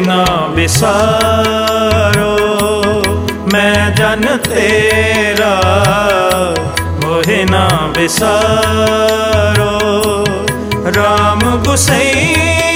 ना बिसारो, मैं जन तेरा मोहे ना बिसारो। राम गुसैया